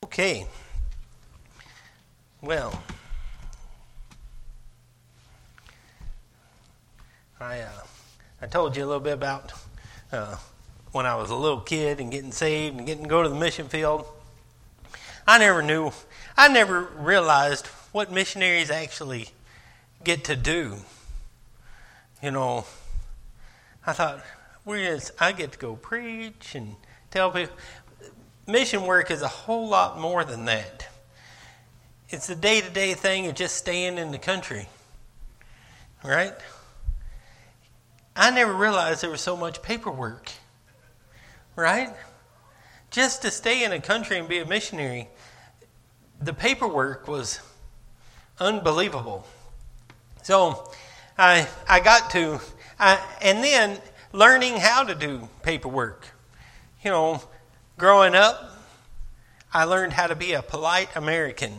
Okay. Well, I told you a little bit about when I was a little kid and getting saved and getting to go to the mission field. I never realized what missionaries actually get to do. You know, I thought, I get to go preach and tell people. Mission work is a whole lot more than that. It's the day-to-day thing of just staying in the country, right? I never realized there was so much paperwork, right? Just to stay in a country and be a missionary, the paperwork was unbelievable. So and then learning how to do paperwork. You know, growing up, I learned how to be a polite American.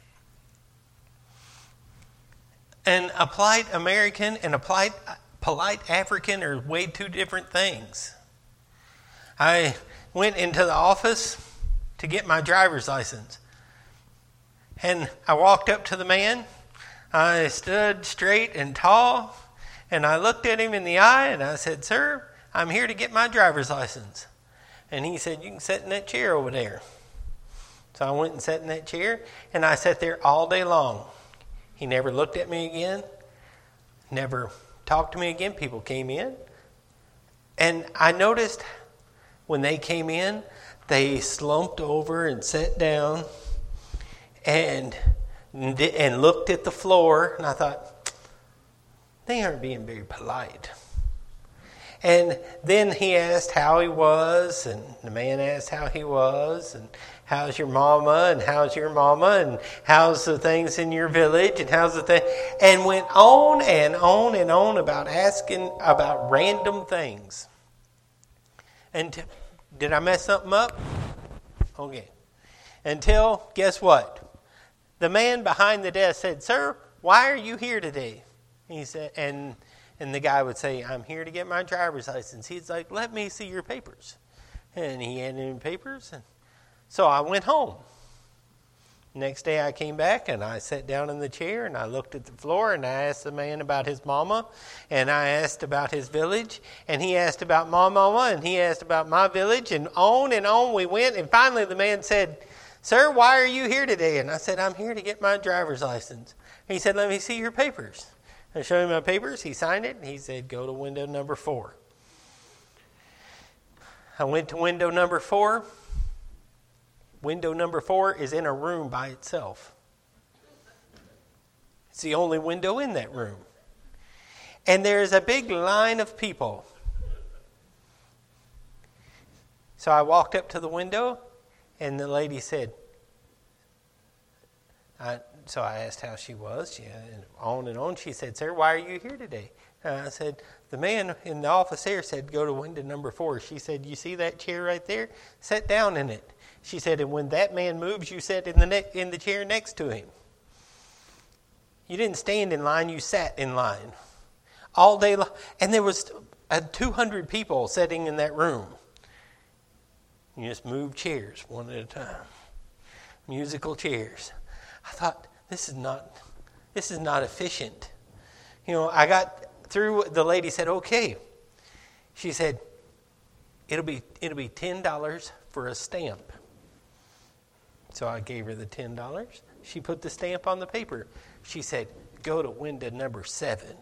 And a polite American and a polite African are way two different things. I went into the office to get my driver's license. And I walked up to the man. I stood straight and tall. And I looked at him in the eye and I said, "Sir, I'm here to get my driver's license." And he said, "You can sit in that chair over there." So I went and sat in that chair. And I sat there all day long. He never looked at me again. Never talked to me again. People came in. And I noticed when they came in, they slumped over and sat down and looked at the floor. And I thought, they aren't being very polite. And then he asked how he was, and the man asked how he was, and how's your mama, and how's your mama, and how's the things in your village, and how's the thing, and went on and on and on about asking about random things. And did I mess something up? Okay. Until, guess what? The man behind the desk said, "Sir, why are you here today?" He said, and the guy would say, "I'm here to get my driver's license." He's like, "Let me see your papers." And he handed him papers. And so I went home. Next day I came back and I sat down in the chair and I looked at the floor and I asked the man about his mama and I asked about his village and he asked about my mama and he asked about my village and on we went. And finally the man said, "Sir, why are you here today?" And I said, "I'm here to get my driver's license." And he said, "Let me see your papers." I showed him my papers. He signed it. And he said, "Go to window number 4. I went to window number 4. Window number 4 is in a room by itself. It's the only window in that room. And there's a big line of people. So I walked up to the window, and the lady said, so I asked how she was, and on. She said, "Sir, why are you here today?" I said, "The man in the office there said go to window number 4. She said, "You see that chair right there? Sit down in it." She said, "And when that man moves, you sit in the chair next to him." You didn't stand in line, you sat in line. All day long. And there was 200 people sitting in that room. You just move chairs one at a time. Musical chairs. I thought, this is not efficient. You know, I got through. The lady said, "Okay." She said, it'll be $10 for a stamp. So I gave her the $10. She put the stamp on the paper. She said, "Go to window number 7.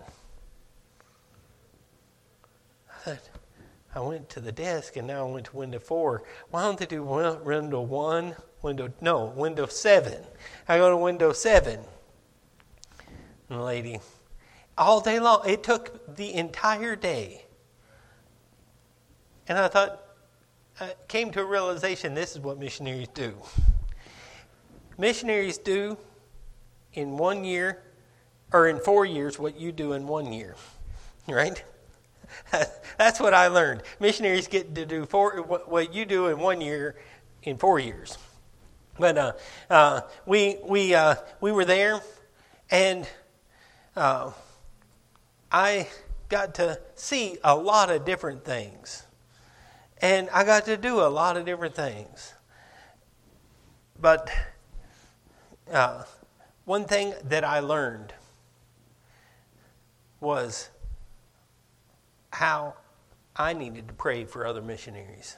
I went to the desk and now I went to window 4. Why don't they do window 1? Window 7. I go to window 7. And the lady, all day long, it took the entire day. And I thought, I came to a realization, this is what missionaries do. Missionaries do in 1 year, or in 4 years, what you do in 1 year. Right? That's what I learned. Missionaries get to do what you do in 1 year in 4 years. But we were there, and I got to see a lot of different things, and I got to do a lot of different things. But one thing that I learned was how I needed to pray for other missionaries.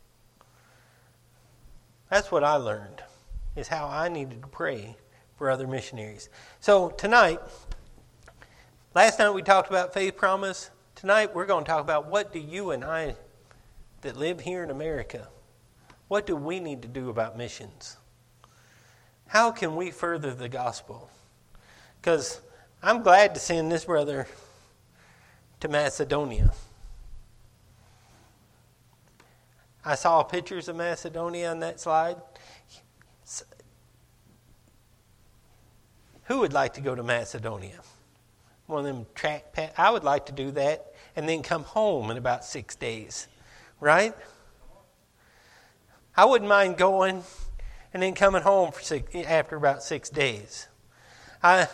That's what I learned, is how I needed to pray for other missionaries. So tonight, last night we talked about faith promise. Tonight we're going to talk about what do you and I that live here in America, what do we need to do about missions? How can we further the gospel? Because I'm glad to send this brother to Macedonia. I saw pictures of Macedonia on that slide. Who would like to go to Macedonia? One of them I would like to do that and then come home in about 6 days. Right? I wouldn't mind going and then coming home after about 6 days. I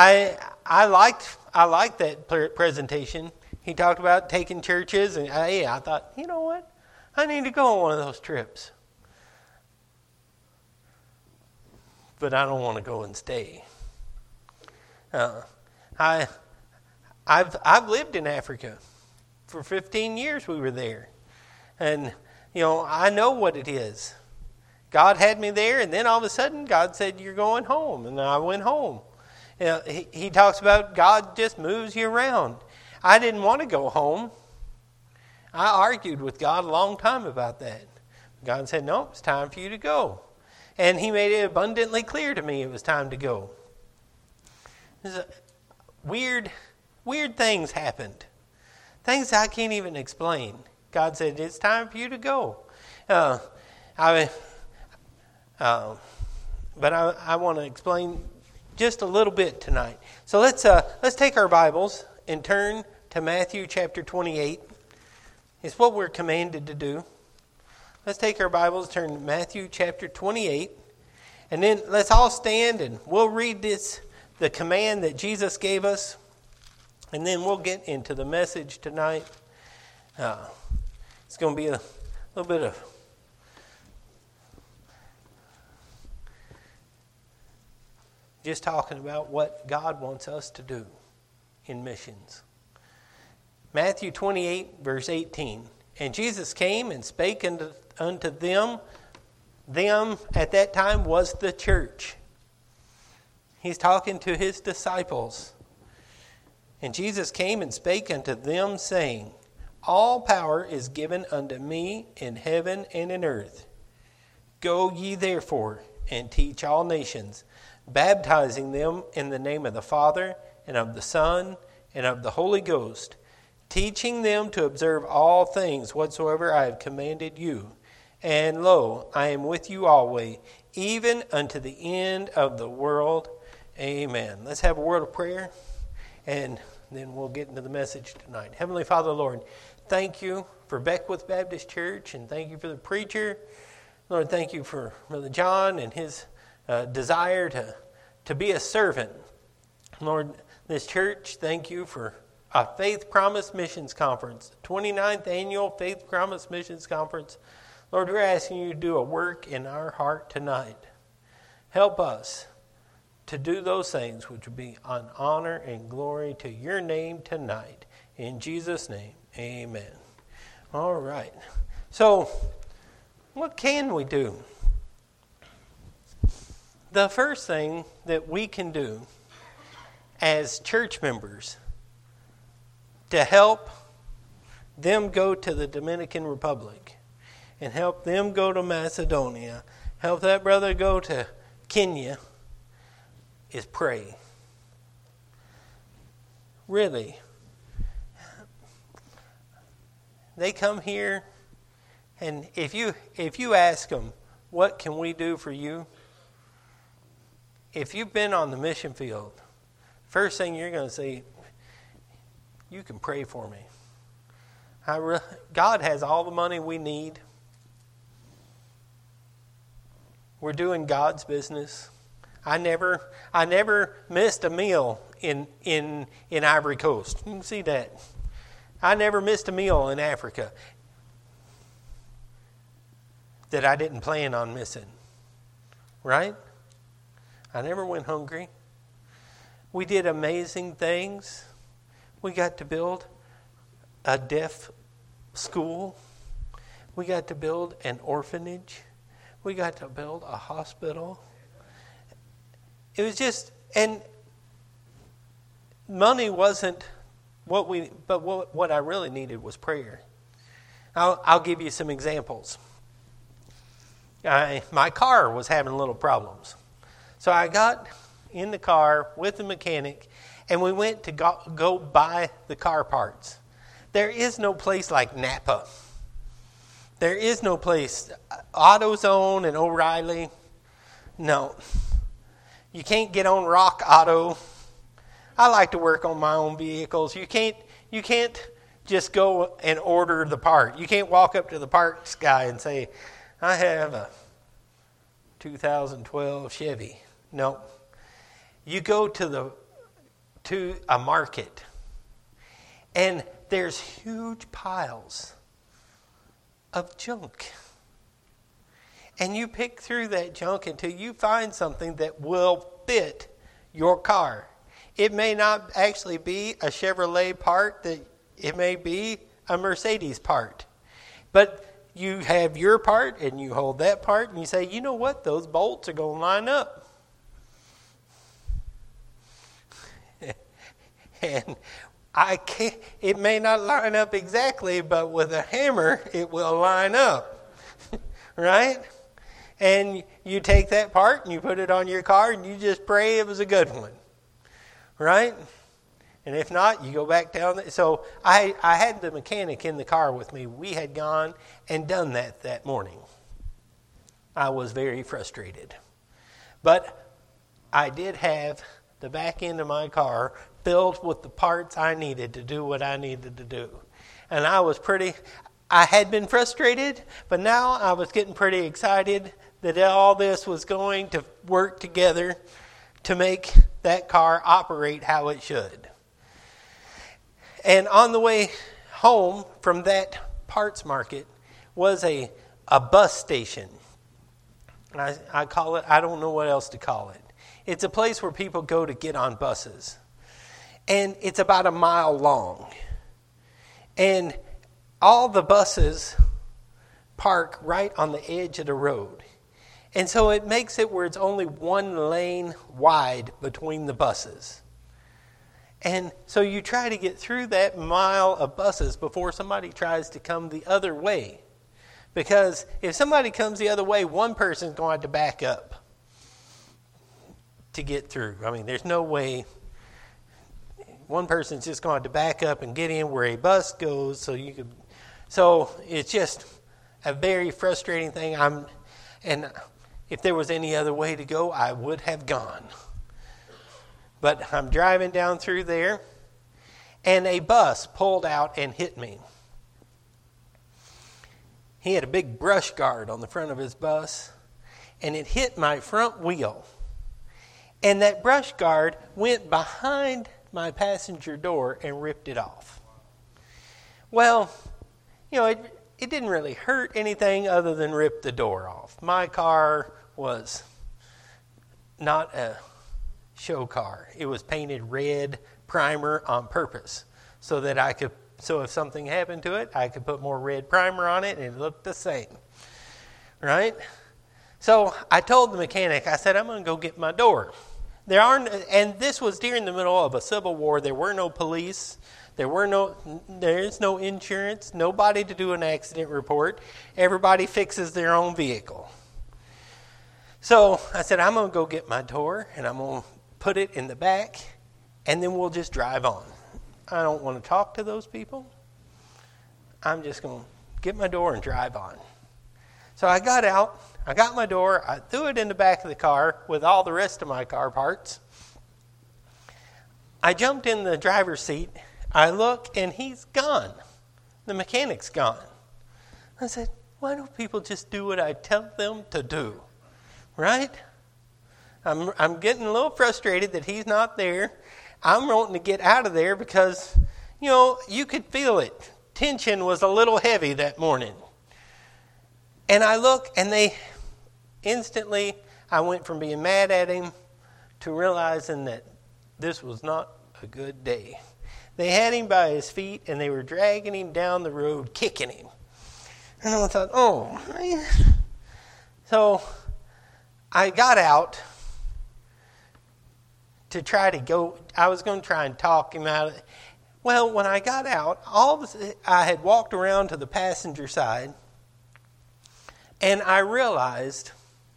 liked that presentation. He talked about taking churches, and I thought, you know what? I need to go on one of those trips. But I don't want to go and stay. I've lived in Africa. For 15 years we were there. And, I know what it is. God had me there, and then all of a sudden God said, you're going home. And I went home. He talks about God just moves you around. I didn't want to go home. I argued with God a long time about that. God said, no, it's time for you to go. And He made it abundantly clear to me it was time to go. Weird things happened. Things I can't even explain. God said, it's time for you to go. But I want to explain just a little bit tonight. So let's take our Bibles and turn to Matthew chapter 28. It's what we're commanded to do. Let's take our Bibles, turn to Matthew chapter 28, and then let's all stand and we'll read the command that Jesus gave us, and then we'll get into the message tonight. It's going to be a little bit of just talking about what God wants us to do in missions. Matthew 28, verse 18. And Jesus came and spake unto them. Them at that time was the church. He's talking to His disciples. And Jesus came and spake unto them, saying, all power is given unto me in heaven and in earth. Go ye therefore and teach all nations, baptizing them in the name of the Father and of the Son and of the Holy Ghost, teaching them to observe all things whatsoever I have commanded you. And lo, I am with you always, even unto the end of the world. Amen. Let's have a word of prayer, and then we'll get into the message tonight. Heavenly Father, Lord, thank you for Beckwith Baptist Church, and thank you for the preacher. Lord, thank you for Brother John and his desire to be a servant. Lord, this church, thank you for a Faith Promise Missions Conference, 29th Annual Faith Promise Missions Conference. Lord, we're asking you to do a work in our heart tonight. Help us to do those things which would be an honor and glory to your name tonight. In Jesus' name, amen. All right. So, what can we do? The first thing that we can do as church members to help them go to the Dominican Republic and help them go to Macedonia, help that brother go to Kenya, is pray. Really. They come here, and if you ask them, what can we do for you? If you've been on the mission field, first thing you're going to say, you can pray for me. God has all the money we need. We're doing God's business. I never missed a meal in Ivory Coast. You can see that. I never missed a meal in Africa that I didn't plan on missing. right? I never went hungry. We did amazing things. We got to build a deaf school. We got to build an orphanage. We got to build a hospital. It was just, and money wasn't what I really needed was prayer. I'll give you some examples. My car was having little problems. So I got in the car with the mechanic, and we went to go buy the car parts. There is no place like Napa. There is no place. AutoZone and O'Reilly, no. You can't get on Rock Auto. I like to work on my own vehicles. You can't just go and order the part. You can't walk up to the parts guy and say, I have a 2012 Chevy. No. You go to a market, and there's huge piles of junk. And you pick through that junk until you find something that will fit your car. It may not actually be a Chevrolet part, that it may be a Mercedes part. But you have your part and you hold that part and you say, you know what, those bolts are going to line up. And it may not line up exactly, but with a hammer, it will line up. Right? And you take that part and you put it on your car and you just pray it was a good one. Right? And if not, you go back down. So I had the mechanic in the car with me. We had gone and done that morning. I was very frustrated. But I did have the back end of my car filled with the parts I needed to do what I needed to do. And I had been frustrated, but now I was getting pretty excited that all this was going to work together to make that car operate how it should. And on the way home from that parts market was a bus station. I call it, I don't know what else to call it. It's a place where people go to get on buses. And it's about a mile long. And all the buses park right on the edge of the road. And so it makes it where it's only one lane wide between the buses. And so you try to get through that mile of buses before somebody tries to come the other way. Because if somebody comes the other way, one person's going to have to back up to get through. I mean, there's no way. One person's just going to have to back up and get in where a bus goes. So it's just a very frustrating thing. And if there was any other way to go, I would have gone. But I'm driving down through there, and a bus pulled out and hit me. He had a big brush guard on the front of his bus, and it hit my front wheel. And that brush guard went behind my passenger door and ripped it off. Well, it didn't really hurt anything other than rip the door off. My car was not a show car. It was painted red primer on purpose so if something happened to it, I could put more red primer on it and it looked the same. Right? So I told the mechanic, I said, I'm going to go get my door. And this was during the middle of a civil war. There were no police. There is no insurance, nobody to do an accident report. Everybody fixes their own vehicle. So I said, I'm going to go get my door and I'm going to put it in the back and then we'll just drive on. I don't want to talk to those people. I'm just going to get my door and drive on. So I got out, I got my door, I threw it in the back of the car with all the rest of my car parts. I jumped in the driver's seat. I look and he's gone. The mechanic's gone. I said, why don't people just do what I tell them to do? Right? I'm getting a little frustrated that he's not there. I'm wanting to get out of there because, you could feel it. Tension was a little heavy that morning. And I look and instantly, I went from being mad at him to realizing that this was not a good day. They had him by his feet, and they were dragging him down the road, kicking him. And I thought, oh, man. So I got out to try to go. I was going to try and talk him out of it. Well, when I got out, I had walked around to the passenger side, and I realized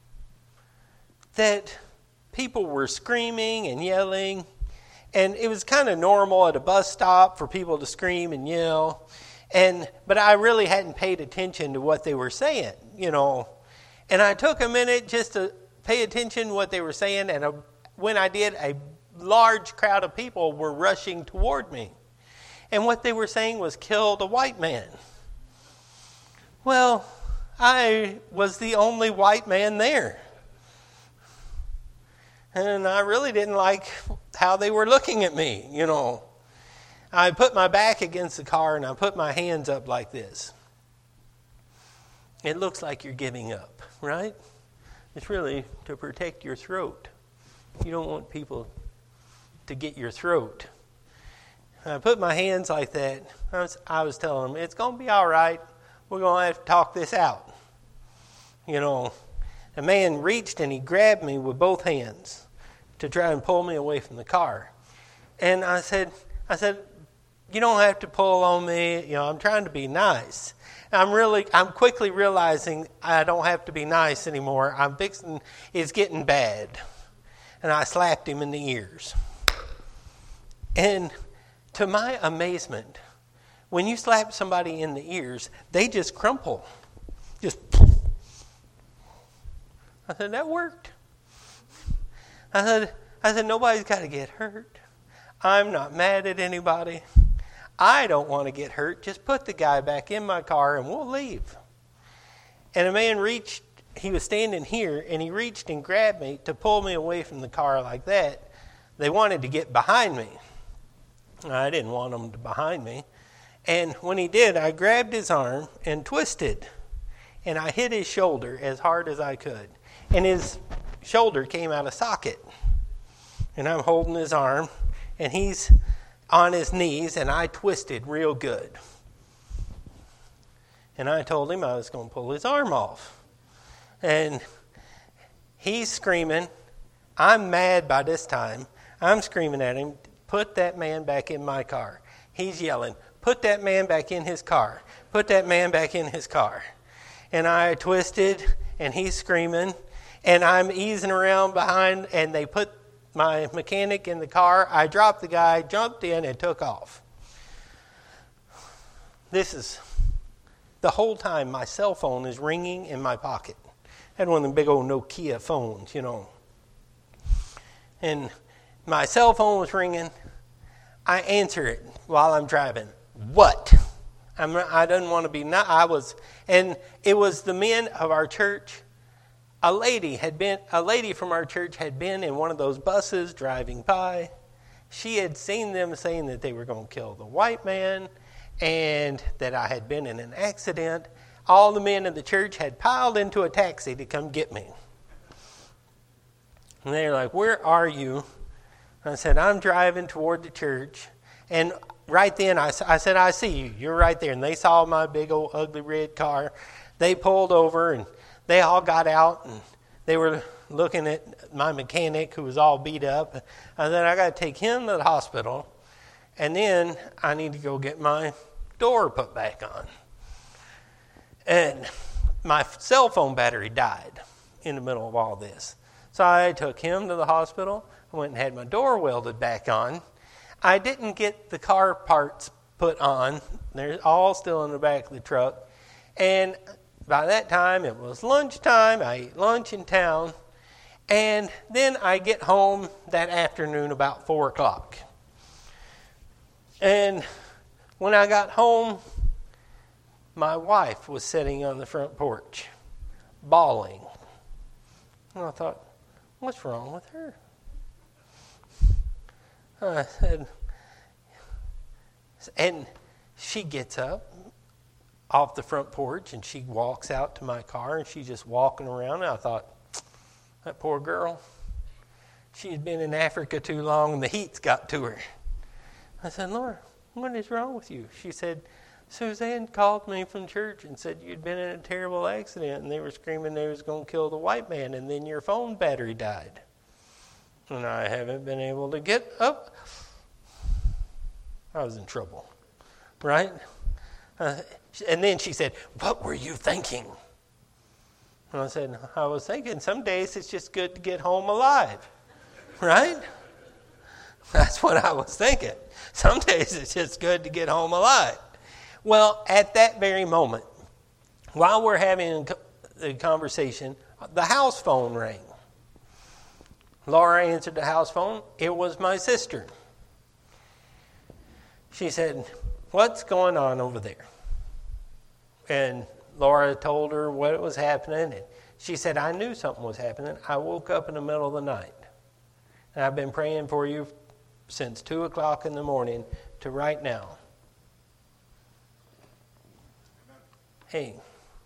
that people were screaming and yelling, and it was kind of normal at a bus stop for people to scream and yell, but I really hadn't paid attention to what they were saying, And I took a minute just to pay attention to what they were saying, and when I did, a large crowd of people were rushing toward me. And what they were saying was, kill the white man. Well, I was the only white man there. And I really didn't like how they were looking at me, I put my back against the car and I put my hands up like this. It looks like you're giving up, right? It's really to protect your throat. You don't want people to get your throat. I put my hands like that. I was telling them, it's going to be all right. We're going to have to talk this out. A man reached and he grabbed me with both hands to try and pull me away from the car. And I said, you don't have to pull on me. I'm trying to be nice. I'm quickly realizing I don't have to be nice anymore. It's getting bad. And I slapped him in the ears. And to my amazement, when you slap somebody in the ears, they just crumple. Just. I said, that worked. I said, nobody's got to get hurt. I'm not mad at anybody. I don't want to get hurt. Just put the guy back in my car and we'll leave. And a man reached, he was standing here, and he reached and grabbed me to pull me away from the car like that. They wanted to get behind me. I didn't want them behind me. And when he did, I grabbed his arm and twisted. And I hit his shoulder as hard as I could. And his shoulder came out of socket. And I'm holding his arm, and he's on his knees, and I twisted real good. And I told him I was going to pull his arm off. And he's screaming. I'm mad by this time. I'm screaming at him, put that man back in my car. He's yelling, put that man back in his car. Put that man back in his car. And I twisted, and he's screaming, and I'm easing around behind, and they put my mechanic in the car. I dropped the guy, jumped in, and took off. The whole time my cell phone is ringing in my pocket. I had one of them big old Nokia phones, And my cell phone was ringing. I answer it while I'm driving. What? I didn't want to be. And it was the men of our church. A lady from our church had been in one of those buses driving by. She had seen them saying that they were going to kill the white man, and that I had been in an accident. All the men in the church had piled into a taxi to come get me. And they were like, where are you? I said, I'm driving toward the church. And right then I said, I see you. You're right there. And they saw my big old ugly red car. They pulled over, and they all got out, and they were looking at my mechanic who was all beat up. I said, I got to take him to the hospital, and then I need to go get my door put back on. And my cell phone battery died in the middle of all this. So I took him to the hospital. I went and had my door welded back on. I didn't get the car parts put on. They're all still in the back of the truck. And by that time, it was lunchtime. I ate lunch in town. And then I get home that afternoon about 4 o'clock. And when I got home, my wife was sitting on the front porch, bawling. And I thought, what's wrong with her? I said, and she gets up off the front porch and she walks out to my car and she's just walking around. And I thought, That poor girl. She had been in Africa too long and the heat's got to her. I said, Laura, what is wrong with you? She said, Suzanne called me from church and said you'd been in a terrible accident and they were screaming they was going to kill the white man and then your phone battery died. And I haven't been able to get up. I was in trouble, right? And then she said, what were you thinking? And I said, I was thinking some days it's just good to get home alive, right? That's what I was thinking. Some days it's just good to get home alive. Well, at that very moment, while we're having the conversation, the house phone rang. Laura answered the house phone. It was my sister. She said, what's going on over there? And Laura told her what was happening. And she said, I knew something was happening. I woke up in the middle of the night. And I've been praying for you since 2 o'clock in the morning to right now. Hey,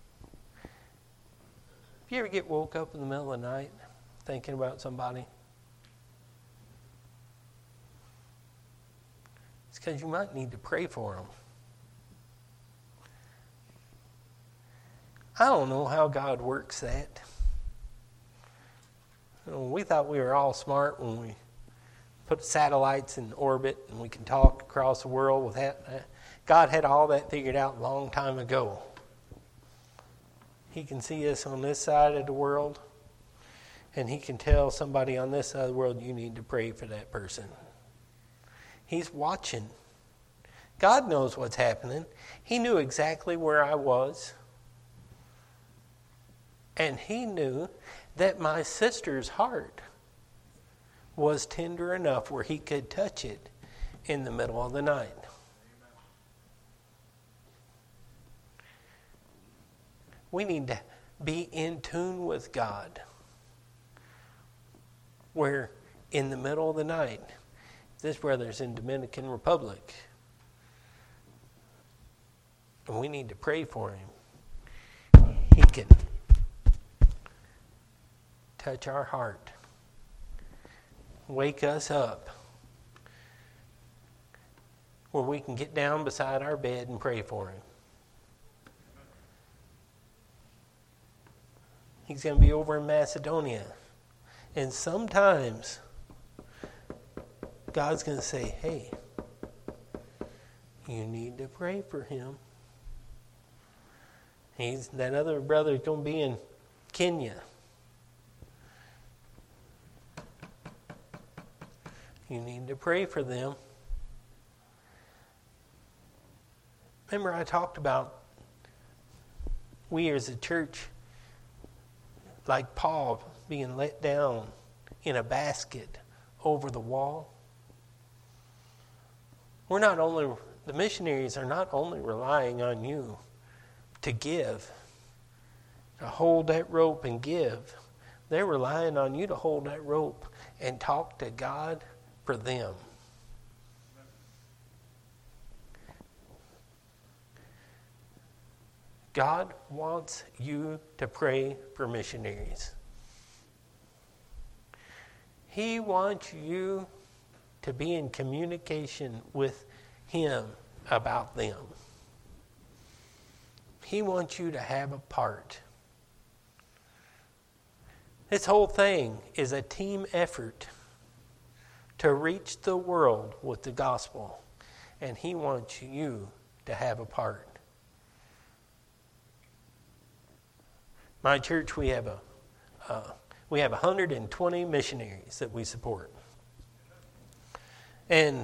you ever get woke up in the middle of the night thinking about somebody? It's because you might need to pray for them. I don't know how God works that. You know, we thought we were all smart when we put satellites in orbit and we can talk across the world with that. God had all that figured out a long time ago. He can see us on this side of the world, and he can tell somebody on this side of the world, you need to pray for that person. He's watching. God knows what's happening. He knew exactly where I was. And he knew that my sister's heart was tender enough where he could touch it in the middle of the night. We need to be in tune with God. Where in the middle of the night, this brother's in Dominican Republic, and we need to pray for him. He can touch our heart, wake us up, where we can get down beside our bed and pray for him. He's going to be over in Macedonia. And sometimes God's going to say, hey, you need to pray for him. That other brother's going to be in Kenya. You need to pray for them. Remember I talked about we as a church, like Paul being let down in a basket over the wall. The missionaries are not only relying on you to give, to hold that rope and give. They're relying on you to hold that rope and talk to God for them. God wants you to pray for missionaries. He wants you to be in communication with him about them. He wants you to have a part. This whole thing is a team effort to reach the world with the gospel, and he wants you to have a part. My church, we have 120 missionaries that we support. And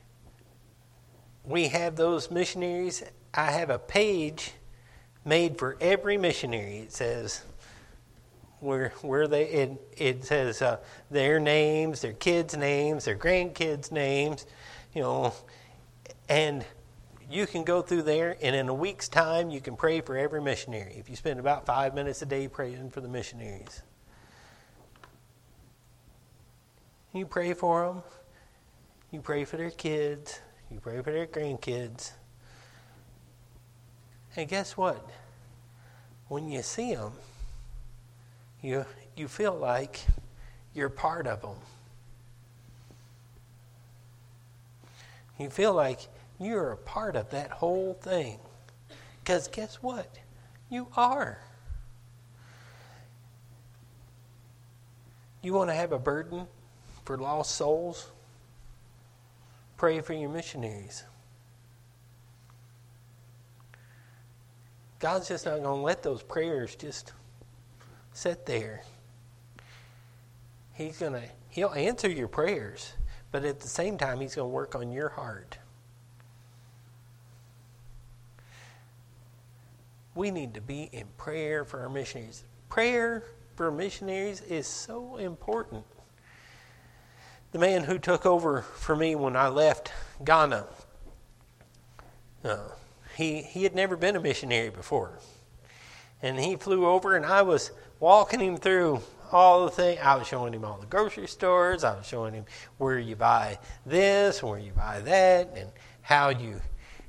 we have those missionaries. I have a page made for every missionary. It says where they. It says their names, their kids' names, their grandkids' names, and you can go through there, and in a week's time, you can pray for every missionary. If you spend about 5 minutes a day praying for the missionaries, you pray for them. You pray for their kids. You pray for their grandkids. And guess what? When you see them, you you feel like you're part of them. You feel like you're a part of that whole thing. Because guess what? You are. You want to have a burden for lost souls? Pray for your missionaries. God's just not going to let those prayers just sit there. He'll answer your prayers, but at the same time, He's going to work on your heart. We need to be in prayer for our missionaries. Prayer for missionaries is so important. The man who took over for me when I left Ghana, he had never been a missionary before. And he flew over, and I was walking him through all the things. I was showing him all the grocery stores. I was showing him where you buy this and where you buy that, and how you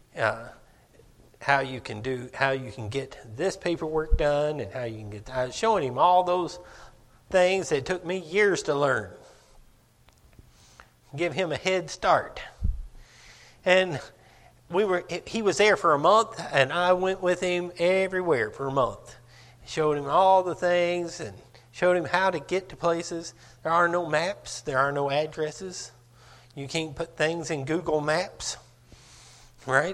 can get this paperwork done, and how you can get. I was showing him all those things that took me years to learn. Give him a head start. And he was there for a month, and I went with him everywhere for a month. Showed him all the things and showed him how to get to places. There are no maps. There are no addresses. You can't put things in Google Maps, right?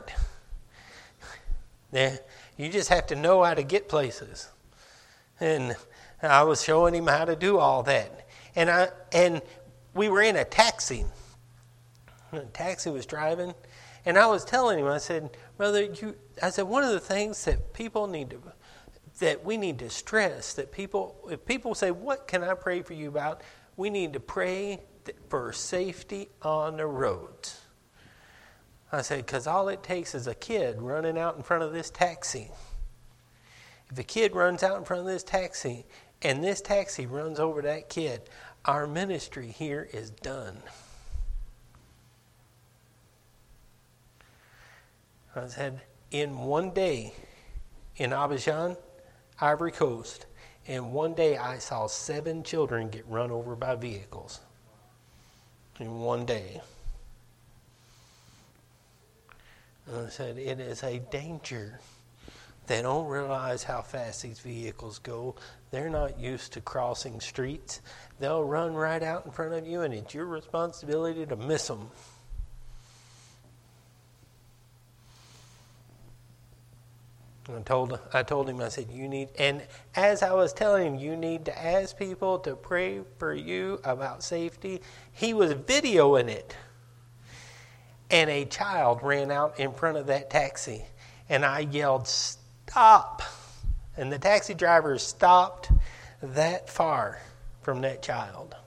You just have to know how to get places. And I was showing him how to do all that. And we were in a taxi. The taxi was driving. And I was telling him, I said, brother, one of the things that we need to stress, that if people say, what can I pray for you about? We need to pray for safety on the roads. I said, because all it takes is a kid running out in front of this taxi. If a kid runs out in front of this taxi, and this taxi runs over that kid, our ministry here is done. I said, in one day, in Abidjan, Ivory Coast, in one day I saw 7 children get run over by vehicles. In one day. And I said, it is a danger. They don't realize how fast these vehicles go. They're not used to crossing streets. They'll run right out in front of you, and it's your responsibility to miss them. I told him, I said, and as I was telling him, you need to ask people to pray for you about safety. He was videoing it. And a child ran out in front of that taxi. And I yelled, stop. And the taxi driver stopped that far from that child.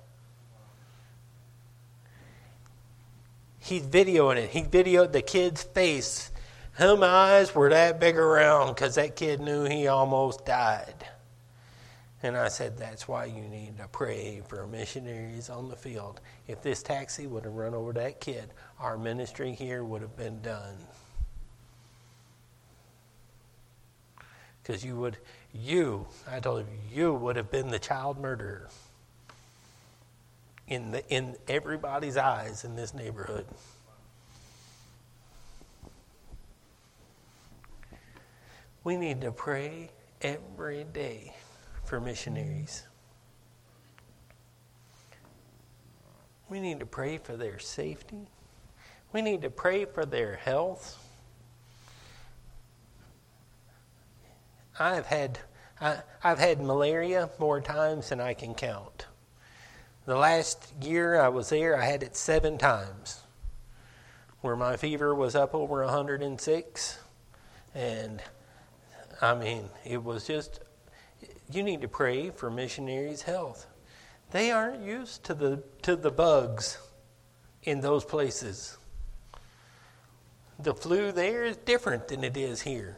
He's videoing it. He videoed the kid's face. His eyes were that big around because that kid knew he almost died. And I said, that's why you need to pray for missionaries on the field. If this taxi would have run over that kid, our ministry here would have been done. Because I told him, you would have been the child murderer in everybody's eyes in this neighborhood. We need to pray every day for missionaries. We need to pray for their safety. We need to pray for their health. I've had malaria more times than I can count. The last year I was there, I had it 7 times, where my fever was up over 106, and it was just, you need to pray for missionaries' health. They aren't used to the bugs in those places. The flu there is different than it is here.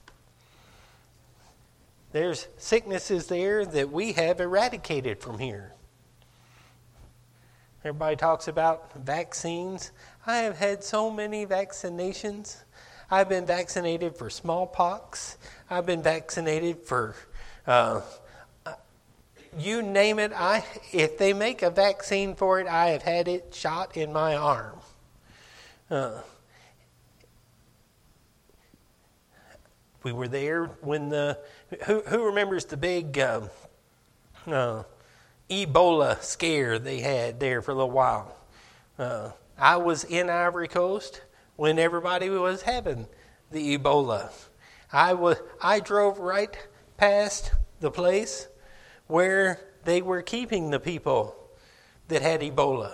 There's sicknesses there that we have eradicated from here. Everybody talks about vaccines. I have had so many vaccinations. I've been vaccinated for smallpox. I've been vaccinated for You name it. If they make a vaccine for it, I have had it shot in my arm. We were there when who remembers the big Ebola scare they had there for a little while. I was in Ivory Coast when everybody was having the Ebola. I drove right past the place where they were keeping the people that had Ebola.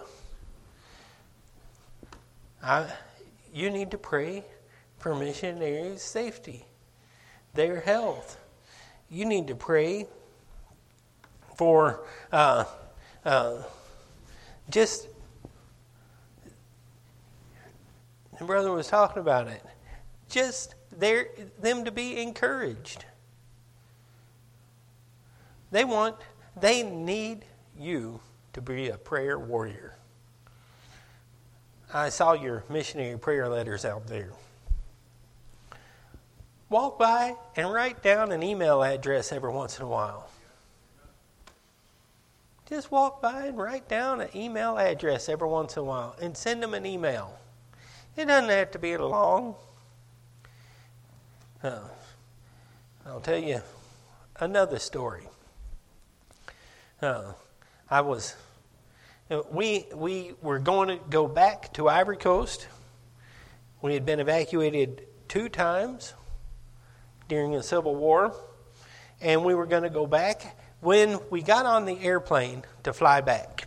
You need to pray for missionaries' safety, their health. You need to pray for just, the brother was talking about it, just them to be encouraged. They need you to be a prayer warrior. I saw your missionary prayer letters out there. Walk by and write down an email address every once in a while. Just walk by and write down an email address every once in a while and send them an email. It doesn't have to be long. I'll tell you another story. We were going to go back to Ivory Coast. We had been evacuated 2 times during the Civil War, and we were going to go back. When we got on the airplane to fly back,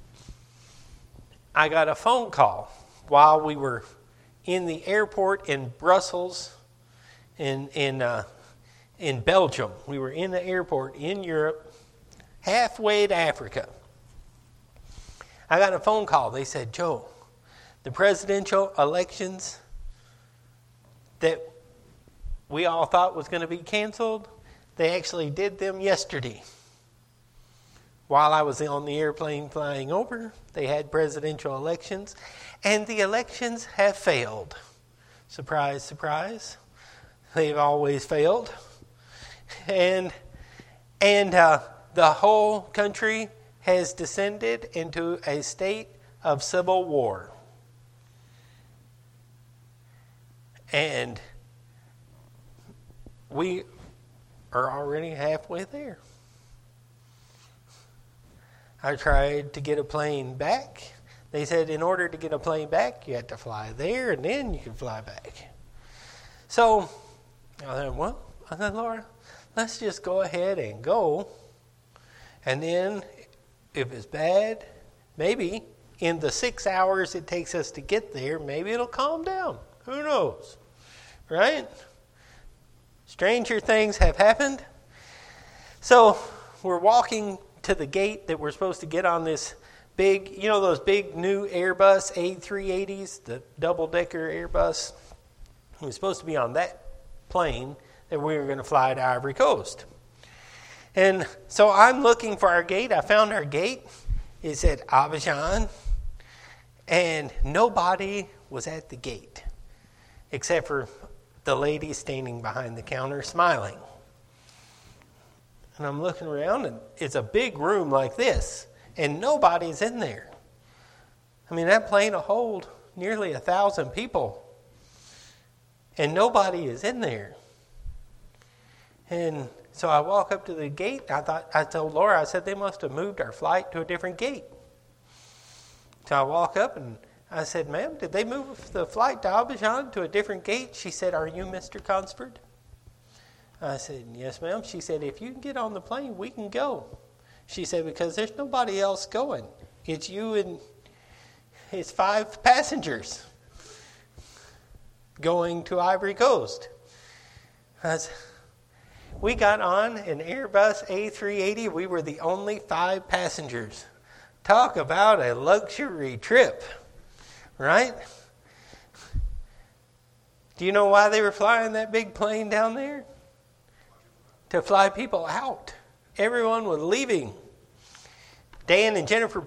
I got a phone call while we were in the airport in Brussels, in Belgium. We were in the airport in Europe, halfway to Africa. I got a phone call. They said, Joe, the presidential elections that we all thought was going to be canceled, they actually did them yesterday. While I was on the airplane flying over, they had presidential elections, and the elections have failed. Surprise, surprise. They've always failed. And the whole country has descended into a state of civil war. And we are already halfway there. I tried to get a plane back. They said in order to get a plane back, you had to fly there and then you could fly back. So I said, Laura, let's just go ahead and go. And then if it's bad, maybe in the 6 hours it takes us to get there, maybe it'll calm down. Who knows? Right? Stranger things have happened. So we're walking to the gate that we're supposed to get on this big, those big new Airbus A380s, the double-decker Airbus. We're supposed to be on that plane that we were going to fly to Ivory Coast. And so I'm looking for our gate. I found our gate. It said Abidjan. And nobody was at the gate except for the lady standing behind the counter smiling. And I'm looking around, and it's a big room like this, and nobody's in there. I mean, that plane will hold nearly 1,000 people, and nobody is in there. And so I walk up to the gate. I told Laura, I said, they must have moved our flight to a different gate. So I walk up and I said, ma'am, did they move the flight to Abidjan to a different gate? She said, are you Mr. Consford? I said, yes, ma'am. She said, if you can get on the plane, we can go. She said, because there's nobody else going. It's you and it's 5 passengers going to Ivory Coast. We got on an Airbus A380. We were the only 5 passengers. Talk about a luxury trip, right? Do you know why they were flying that big plane down there? To fly people out. Everyone was leaving. Dan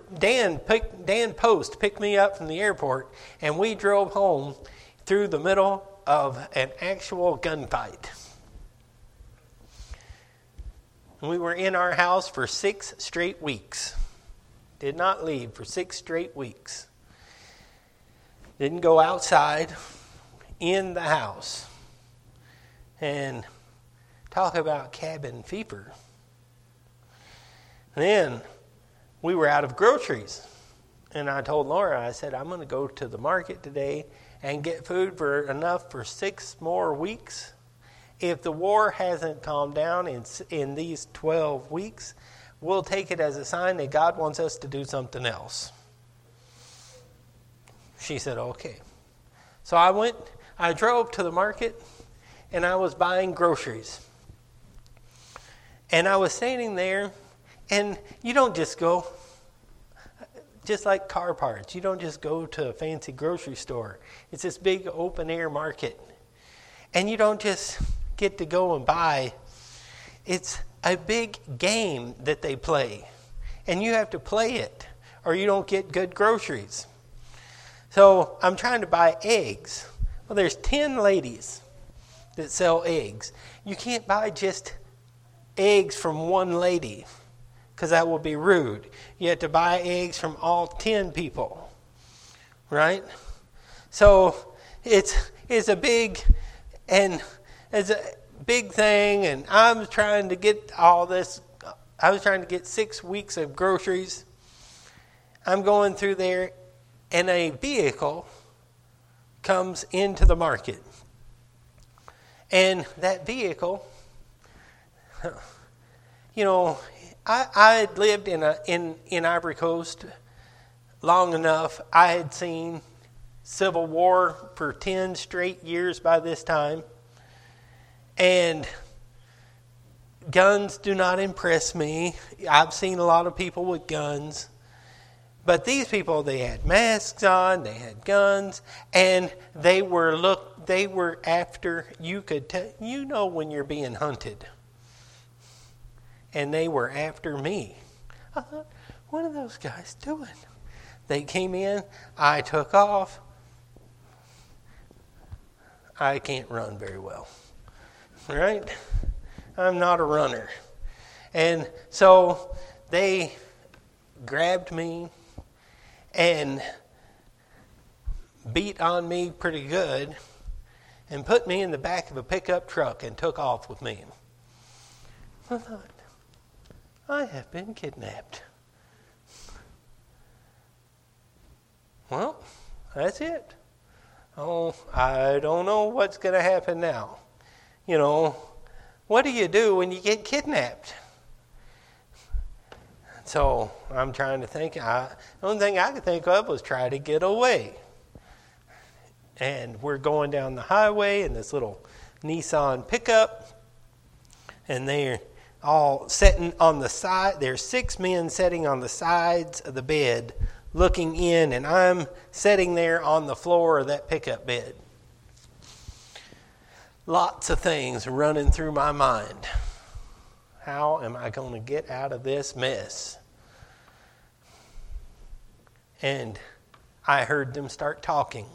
Post picked me up from the airport, and we drove home through the middle of an actual gunfight. We were in our house for 6 straight weeks. Did not leave for 6 straight weeks. Didn't go outside, in the house. And talk about cabin fever. Then we were out of groceries. And I told Laura, I said, I'm going to go to the market today and get food for enough for 6 more weeks. If the war hasn't calmed down in these 12 weeks, we'll take it as a sign that God wants us to do something else. She said, okay. So I drove to the market, and I was buying groceries. And I was standing there, and you don't just go, just like car parts, you don't just go to a fancy grocery store. It's this big open-air market. And you don't just get to go and buy. It's a big game that they play. And you have to play it, or you don't get good groceries. So I'm trying to buy eggs. Well, there's 10 ladies that sell eggs. You can't buy just eggs from one lady, because that will be rude. You have to buy eggs from all 10 people, right? So it's a big thing, and I was trying to get all this. I was trying to get 6 weeks of groceries. I'm going through there, and a vehicle comes into the market. And that vehicle, you know, I had lived in Ivory Coast long enough. I had seen Civil War for 10 straight years by this time. And guns do not impress me. I've seen a lot of people with guns. But these people, they had masks on, they had guns, and they were after, you could tell, you know when you're being hunted. And they were after me. I thought, what are those guys doing? They came in, I took off. I can't run very well, right? I'm not a runner. And so they grabbed me and beat on me pretty good and put me in the back of a pickup truck and took off with me. I thought, I have been kidnapped. Well, that's it. Oh, I don't know what's going to happen now. You know, what do you do when you get kidnapped? So I'm trying to think. The only thing I could think of was try to get away. And we're going down the highway in this little Nissan pickup. And they're all sitting on the side. There's 6 men sitting on the sides of the bed looking in. And I'm sitting there on the floor of that pickup bed. Lots of things running through my mind. How am I going to get out of this mess? And I heard them start talking.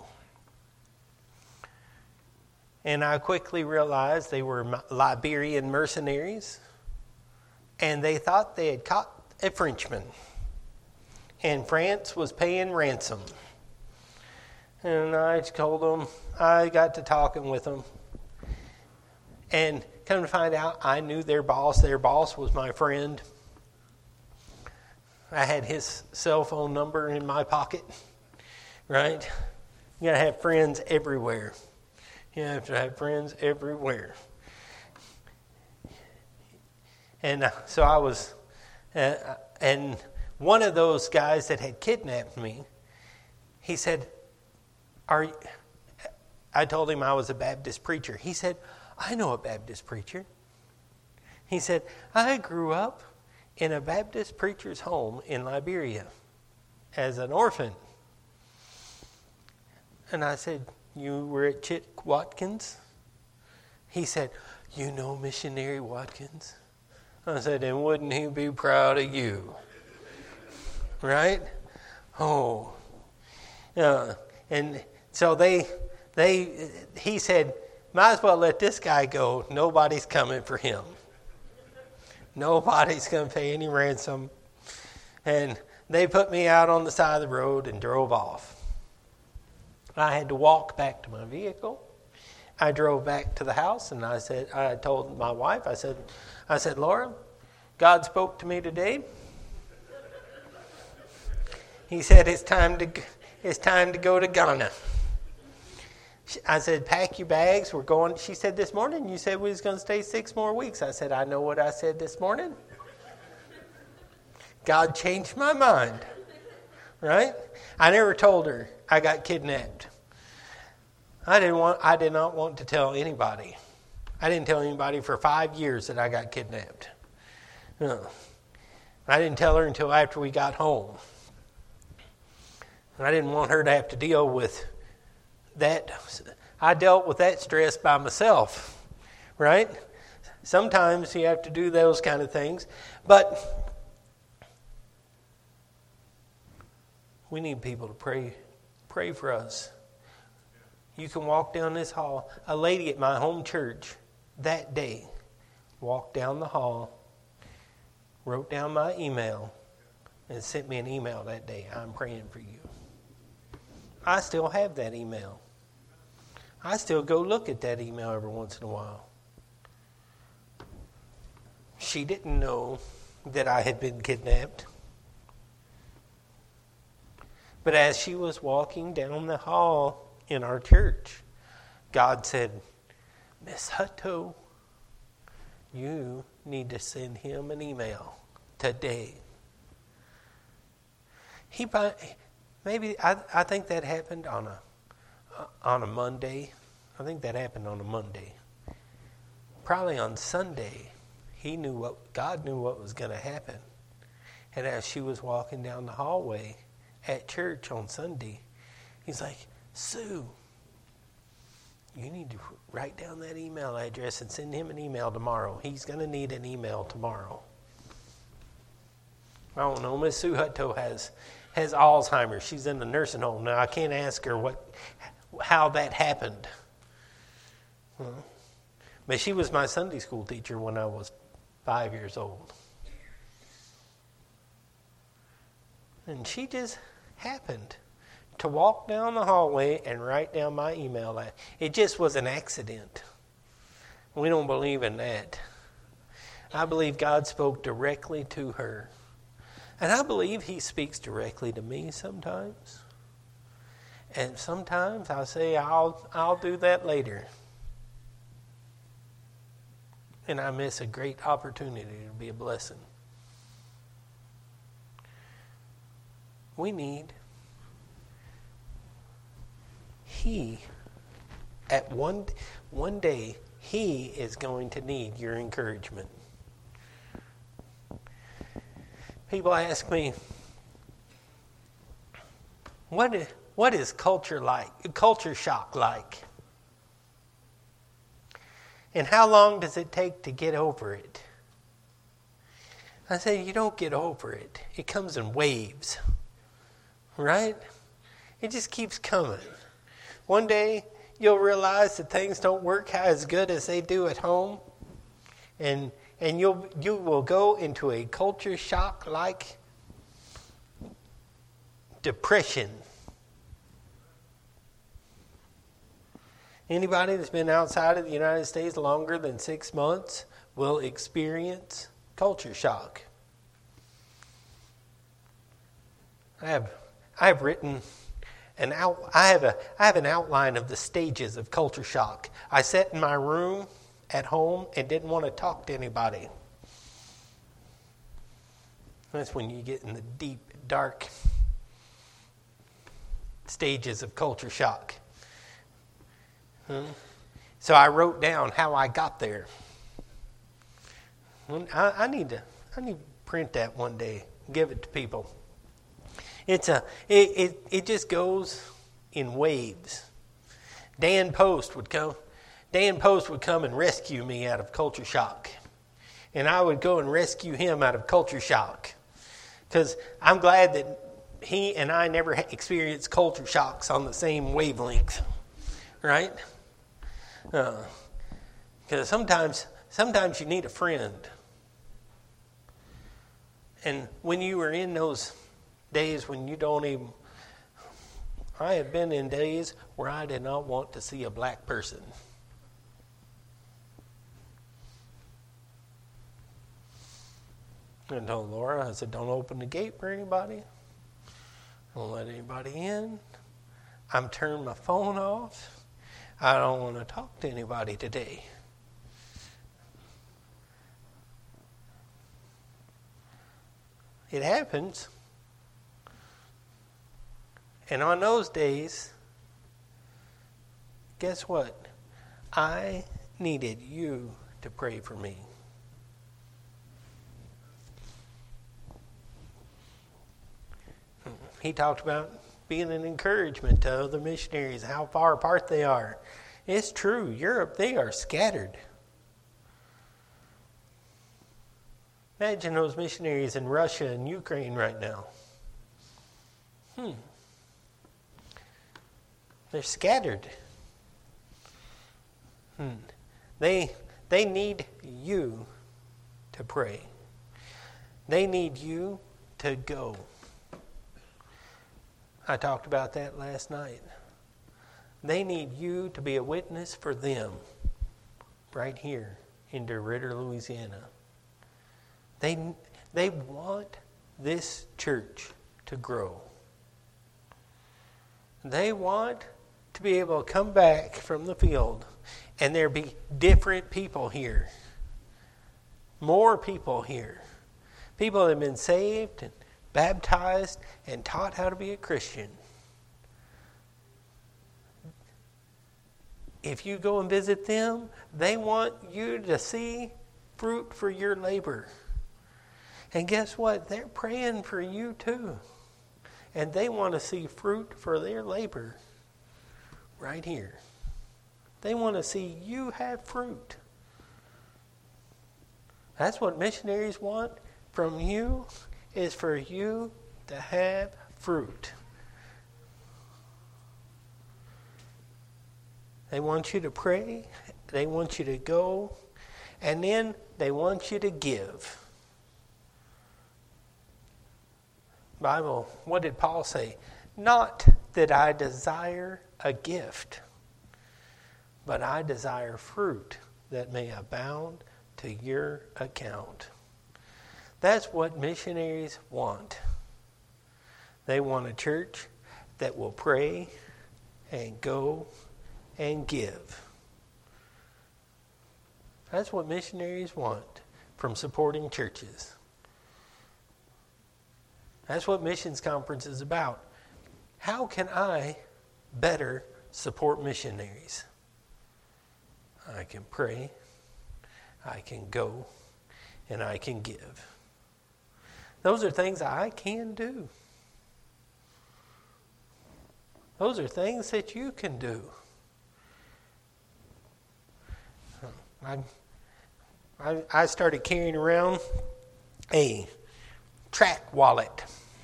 And I quickly realized they were Liberian mercenaries. And they thought they had caught a Frenchman. And France was paying ransom. And I told them, I got to talking with them. And come to find out, I knew their boss. Their boss was my friend. I had his cell phone number in my pocket, right? You got to have friends everywhere. You have to have friends everywhere. And so I was, and one of those guys that had kidnapped me, he said, I told him I was a Baptist preacher. He said, I know a Baptist preacher. He said, I grew up in a Baptist preacher's home in Liberia as an orphan. And I said, you were at Chit Watkins? He said, you know Missionary Watkins? I said, and wouldn't he be proud of you? Right? Oh. And so he said, might as well let this guy go. Nobody's coming for him. Nobody's going to pay any ransom. And they put me out on the side of the road and drove off. I had to walk back to my vehicle. I drove back to the house, and I told my wife, I said, Laura, God spoke to me today. He said it's time to go to Ghana. I said, pack your bags. We're going. She said, this morning you said we was going to stay 6 more weeks. I said, I know what I said this morning. God changed my mind. Right? I never told her I got kidnapped. I did not want to tell anybody. I didn't tell anybody for 5 years that I got kidnapped. No. I didn't tell her until after we got home. I didn't want her to have to deal with that. I dealt with that stress by myself, right? Sometimes you have to do those kind of things. But we need people to pray for us. You can walk down this hall. A lady at my home church that day walked down the hall, wrote down my email, and sent me an email that day. I'm praying for you. I still have that email. I still go look at that email every once in a while. She didn't know that I had been kidnapped. But as she was walking down the hall in our church, God said, Miss Hutto, you need to send him an email today. I think that happened on a Monday. I think that happened on a Monday. Probably on Sunday, God knew what was going to happen. And as she was walking down the hallway at church on Sunday, he's like, Sue, you need to write down that email address and send him an email tomorrow. He's going to need an email tomorrow. I don't know. Miss Sue Hutto has Alzheimer's. She's in the nursing home now. I can't ask her how that happened. But she was my Sunday school teacher when I was 5 years old. And she just happened to walk down the hallway and write down my email. It just was an accident. We don't believe in that. I believe God spoke directly to her. And I believe he speaks directly to me sometimes. And sometimes I say, I'll do that later. And I miss a great opportunity to be a blessing. We need at one day, he is going to need your encouragement. People ask me, what is culture shock like? And how long does it take to get over it? I say, you don't get over it. It comes in waves, right? It just keeps coming. One day, you'll realize that things don't work as good as they do at home. And you will go into a culture shock like depression. Anybody that's been outside of the United States longer than 6 months will experience culture shock. I have written I have an outline of the stages of culture shock. I sat in my room at home and didn't want to talk to anybody. That's when you get in the deep, dark stages of culture shock. So I wrote down how I got there. I need to print that one day, give it to people. It just goes in waves. Dan Post would come and rescue me out of culture shock. And I would go and rescue him out of culture shock. Because I'm glad that he and I never experienced culture shocks on the same wavelength. Right? Because sometimes you need a friend. And when you were in those days when you don't even... I have been in days where I did not want to see a black person. I told Laura, I said, don't open the gate for anybody. Don't let anybody in. I'm turning my phone off. I don't want to talk to anybody today. It happens. And on those days, guess what? I needed you to pray for me. He talked about being an encouragement to other missionaries, how far apart they are. It's true. Europe, they are scattered. Imagine those missionaries in Russia and Ukraine right now. They're scattered. They need you to pray. They need you to go. I talked about that last night. They need you to be a witness for them right here in DeRidder, Louisiana. They want this church to grow. They want to be able to come back from the field and there be different people here. More people here. People that have been saved and baptized and taught how to be a Christian. If you go and visit them, they want you to see fruit for your labor. And guess what? They're praying for you too. And they want to see fruit for their labor right here. They want to see you have fruit. That's what missionaries want from you, is for you to have fruit. They want you to pray. They want you to go. And then they want you to give. Bible, what did Paul say? Not that I desire a gift, but I desire fruit that may abound to your account. That's what missionaries want. They want a church that will pray and go and give. That's what missionaries want from supporting churches. That's what Missions Conference is about. How can I better support missionaries? I can pray, I can go, and I can give. Those are things I can do. Those are things that you can do. I started carrying around a track wallet.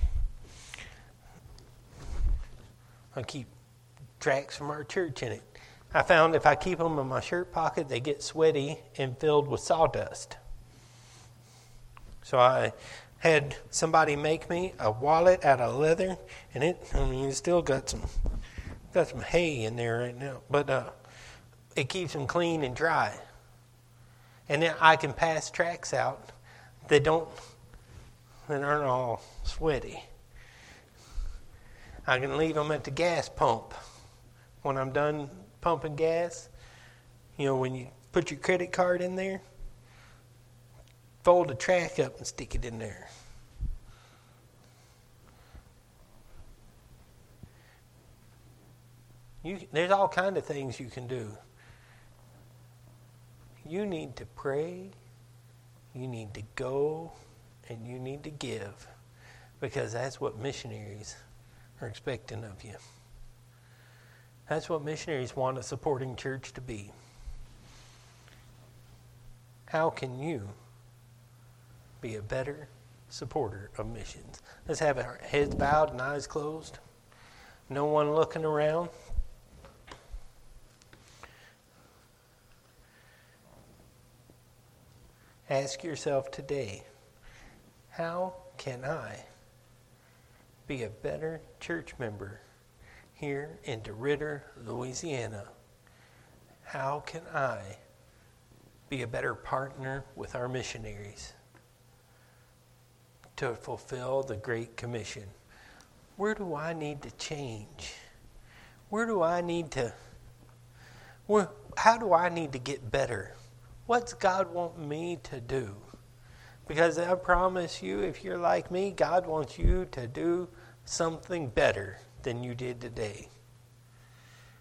I keep tracts from our church in it. I found if I keep them in my shirt pocket, they get sweaty and filled with sawdust. So I had somebody make me a wallet out of leather, and it's still got some hay in there right now, but it keeps them clean and dry. And then I can pass tracts out that aren't all sweaty. I can leave them at the gas pump when I'm done pumping gas. You know, when you put your credit card in there, fold the track up and stick it in there. There's all kinds of things you can do. You need to pray, you need to go, and you need to give, because that's what missionaries are expecting of you. That's what missionaries want a supporting church to be. How can you be a better supporter of missions? Let's have our heads bowed and eyes closed. No one looking around. Ask yourself today, how can I be a better church member here in DeRidder, Louisiana? How can I be a better partner with our missionaries to fulfill the Great Commission? Where do I need to change? How do I need to get better? What's God want me to do? Because I promise you, if you're like me, God wants you to do something better than you did today.